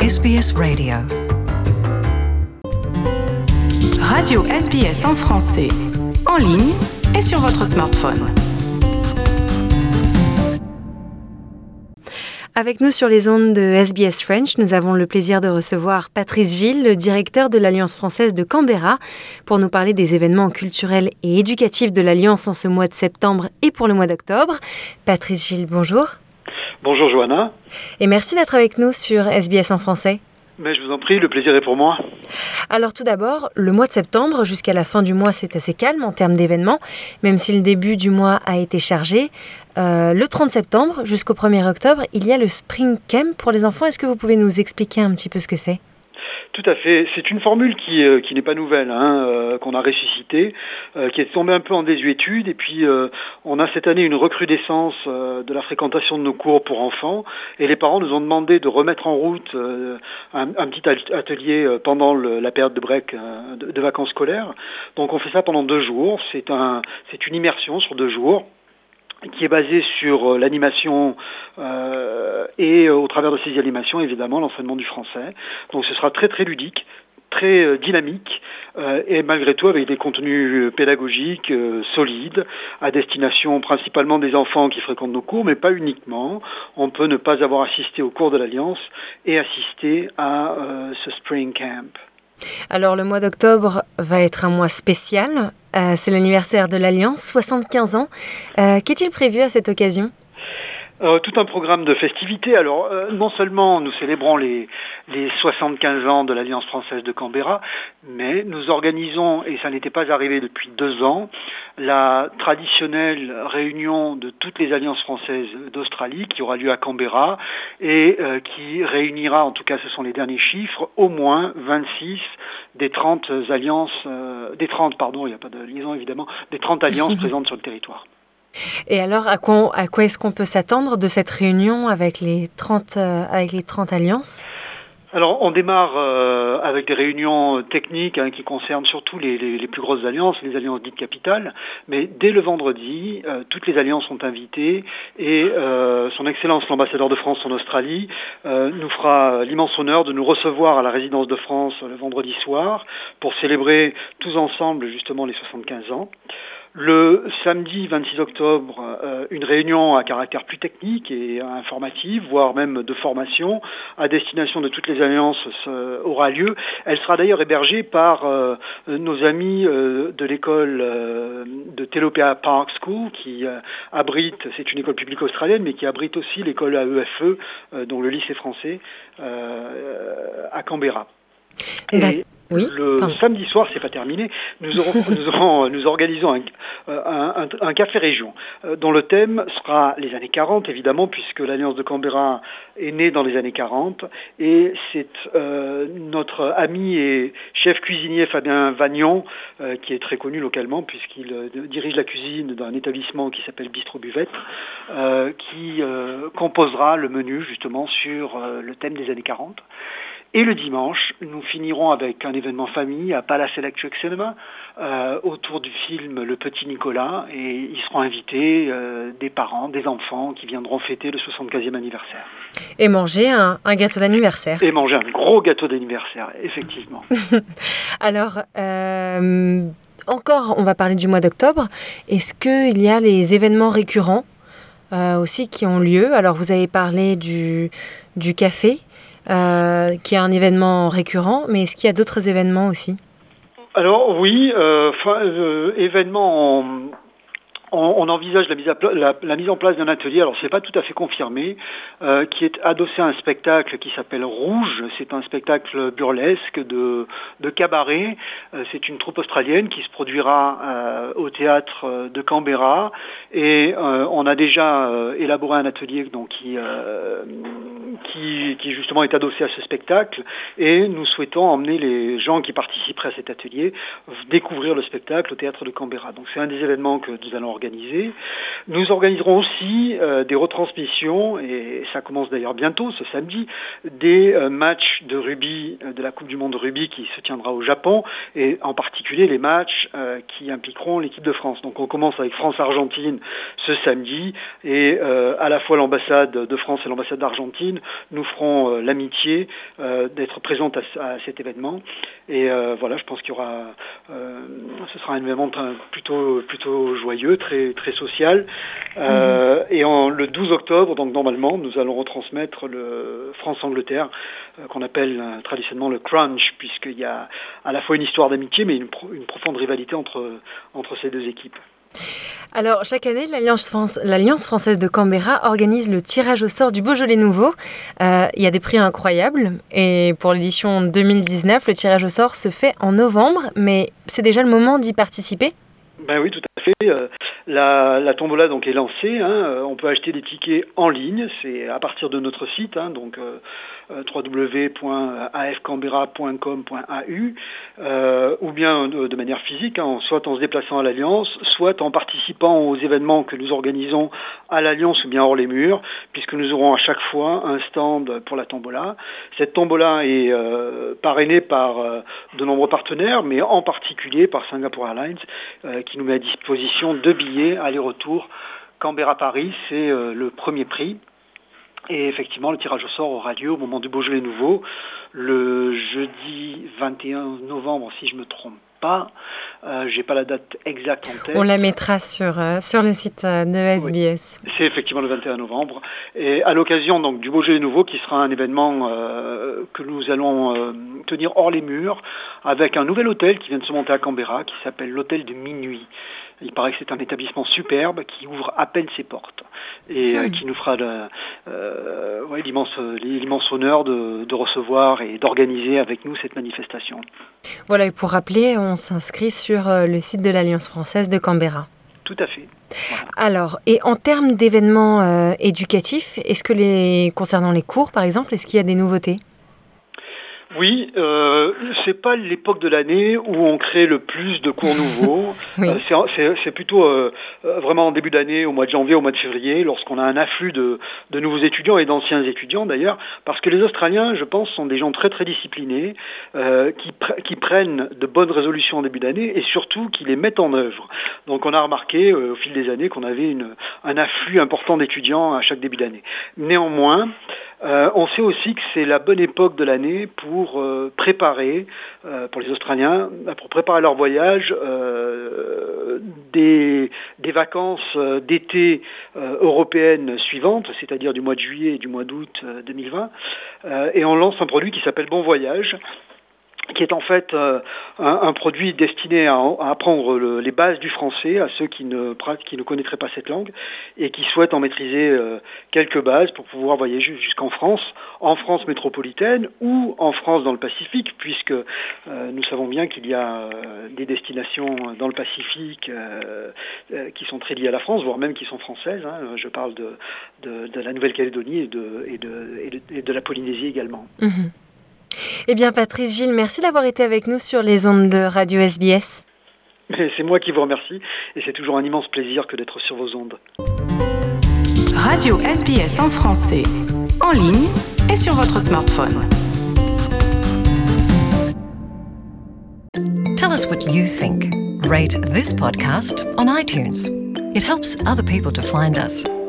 SBS Radio. Radio SBS en français, en ligne et sur votre smartphone. Avec nous sur les ondes de SBS French, nous avons le plaisir de recevoir Patrice Gilles, le directeur de l'Alliance française de Canberra, pour nous parler des événements culturels et éducatifs de l'Alliance en ce mois de septembre et pour le mois d'octobre. Patrice Gilles, bonjour. Bonjour Johanna. Et merci d'être avec nous sur SBS en français. Mais je vous en prie, le plaisir est pour moi. Alors tout d'abord, le mois de septembre jusqu'à la fin du mois, c'est assez calme en termes d'événements, même si le début du mois a été chargé. Le 30 septembre jusqu'au 1er octobre, il y a le Spring Camp pour les enfants. Est-ce que vous pouvez nous expliquer un petit peu ce que c'est ? Tout à fait. C'est une formule qui n'est pas nouvelle, qu'on a ressuscitée, qui est tombée un peu en désuétude. Et puis, on a cette année une recrudescence de la fréquentation de nos cours pour enfants. Et les parents nous ont demandé de remettre en route un petit atelier pendant la période de break de vacances scolaires. Donc, on fait ça pendant 2 jours. C'est une immersion sur 2 jours, qui est basé sur l'animation et au travers de ces animations, évidemment, l'enseignement du français. Donc ce sera très très ludique, très dynamique et malgré tout avec des contenus pédagogiques solides à destination principalement des enfants qui fréquentent nos cours, mais pas uniquement. On peut ne pas avoir assisté au cours de l'Alliance et assister à ce Spring Camp. Alors le mois d'octobre va être un mois spécial, c'est l'anniversaire de l'Alliance, 75 ans. Qu'est-il prévu à cette occasion ? Tout un programme de festivités. Alors, non seulement nous célébrons les 75 ans de l'Alliance française de Canberra, mais nous organisons, et ça n'était pas arrivé depuis 2 ans, la traditionnelle réunion de toutes les alliances françaises d'Australie qui aura lieu à Canberra et qui réunira, en tout cas ce sont les derniers chiffres, au moins 26 des 30 alliances, il n'y a pas de liaison évidemment, des 30 alliances présentes sur le territoire. Et alors, à quoi est-ce qu'on peut s'attendre de cette réunion avec les 30 alliances ? Alors, on démarre avec des réunions techniques qui concernent surtout les plus grosses alliances, les alliances dites capitales. Mais dès le vendredi, toutes les alliances sont invitées et Son Excellence l'ambassadeur de France en Australie nous fera l'immense honneur de nous recevoir à la résidence de France le vendredi soir pour célébrer tous ensemble justement les 75 ans. Le samedi 26 octobre, une réunion à caractère plus technique et informative, voire même de formation, à destination de toutes les alliances aura lieu. Elle sera d'ailleurs hébergée par nos amis de l'école de Telopea Park School, qui abrite, c'est une école publique australienne, mais qui abrite aussi l'école AEFE, dont le lycée français, à Canberra. Et samedi soir, c'est pas terminé. Nous organisons un café région dont le thème sera les années 40, évidemment, puisque l'Alliance de Canberra est née dans les années 40. Et c'est notre ami et chef cuisinier Fabien Vagnon, qui est très connu localement, puisqu'il dirige la cuisine d'un établissement qui s'appelle Bistro Buvette, qui composera le menu justement sur le thème des années 40. Et le dimanche, nous finirons avec un événement famille à Palace Electric Cinema autour du film Le Petit Nicolas, et ils seront invités des parents, des enfants qui viendront fêter le 75e anniversaire. Et manger un gâteau d'anniversaire. Et manger un gros gâteau d'anniversaire, effectivement. Alors, encore, on va parler du mois d'octobre. Est-ce qu'il y a les événements récurrents aussi qui ont lieu ? Alors, vous avez parlé du café. Qui est un événement récurrent, mais est-ce qu'il y a d'autres événements aussi ? Alors oui, événements, on envisage la mise en place d'un atelier, alors c'est pas tout à fait confirmé, qui est adossé à un spectacle qui s'appelle Rouge. C'est un spectacle burlesque de cabaret. C'est une troupe australienne qui se produira au théâtre de Canberra, et on a déjà élaboré un atelier donc, qui justement est adossé à ce spectacle, et nous souhaitons emmener les gens qui participeraient à cet atelier découvrir le spectacle au théâtre de Canberra. Donc c'est un des événements que nous allons organiser. organisés. Nous organiserons aussi des retransmissions, et ça commence d'ailleurs bientôt, ce samedi, des matchs de rugby, de la Coupe du Monde de rugby qui se tiendra au Japon, et en particulier les matchs qui impliqueront l'équipe de France. Donc on commence avec France-Argentine ce samedi, et à la fois l'ambassade de France et l'ambassade d'Argentine nous feront l'amitié d'être présentes à cet événement. Et voilà, je pense qu'il y aura, ce sera un événement plutôt joyeux, très, très social. Et le 12 octobre, donc normalement, nous allons retransmettre le France-Angleterre, qu'on appelle traditionnellement le crunch, puisqu'il y a à la fois une histoire d'amitié, mais une profonde rivalité entre ces deux équipes. Alors, chaque année, l'Alliance française de Canberra organise le tirage au sort du Beaujolais nouveau. Il y a des prix incroyables. Et pour l'édition 2019, le tirage au sort se fait en novembre. Mais c'est déjà le moment d'y participer ? Ben oui, tout à fait. La tombola donc est lancée. On peut acheter des tickets en ligne. C'est à partir de notre site, donc www.afcanberra.com.au, ou bien de manière physique, soit en se déplaçant à l'Alliance, soit en participant aux événements que nous organisons à l'Alliance ou bien hors les murs, puisque nous aurons à chaque fois un stand pour la tombola. Cette tombola est parrainée par de nombreux partenaires, mais en particulier par Singapore Airlines, qui nous met à disposition 2 billets aller-retour Canberra-Paris. C'est le premier prix. Et effectivement, le tirage au sort aura lieu au moment du Beaujolais nouveau, le jeudi 21 novembre, si je ne me trompe pas. Je n'ai pas la date exacte en tête. On la mettra sur le site de SBS. Oui, c'est effectivement le 21 novembre. Et à l'occasion donc, du Beaujolais nouveau, qui sera un événement que nous allons tenir hors les murs, avec un nouvel hôtel qui vient de se monter à Canberra, qui s'appelle l'hôtel de Minuit. Il paraît que c'est un établissement superbe qui ouvre à peine ses portes et qui nous fera l'immense honneur de recevoir et d'organiser avec nous cette manifestation. Voilà, et pour rappeler, on s'inscrit sur le site de l'Alliance française de Canberra. Tout à fait. Voilà. Alors, et en termes d'événements éducatifs, concernant les cours par exemple, est-ce qu'il y a des nouveautés ? Oui, c'est pas l'époque de l'année où on crée le plus de cours nouveaux. Oui. C'est plutôt vraiment en début d'année, au mois de janvier, au mois de février, lorsqu'on a un afflux de nouveaux étudiants et d'anciens étudiants d'ailleurs, parce que les Australiens, je pense, sont des gens très très disciplinés, qui prennent de bonnes résolutions en début d'année et surtout qui les mettent en œuvre. Donc on a remarqué au fil des années qu'on avait un afflux important d'étudiants à chaque début d'année. Néanmoins, on sait aussi que c'est la bonne époque de l'année pour préparer, pour les Australiens, pour préparer leur voyage, des vacances d'été européennes suivantes, c'est-à-dire du mois de juillet et du mois d'août 2020. Et on lance un produit qui s'appelle Bon Voyage, qui est en fait un produit destiné à apprendre les bases du français à ceux qui ne connaîtraient pas cette langue et qui souhaitent en maîtriser quelques bases pour pouvoir voyager jusqu'en France métropolitaine ou en France dans le Pacifique, puisque nous savons bien qu'il y a des destinations dans le Pacifique qui sont très liées à la France, voire même qui sont françaises. Je parle de la Nouvelle-Calédonie et de la Polynésie également. Mmh. Eh bien, Patrice Gilles, merci d'avoir été avec nous sur les ondes de Radio SBS. C'est moi qui vous remercie et c'est toujours un immense plaisir que d'être sur vos ondes. Radio SBS en français, en ligne et sur votre smartphone. Tell us what you think. Rate this podcast on iTunes. It helps other people to find us.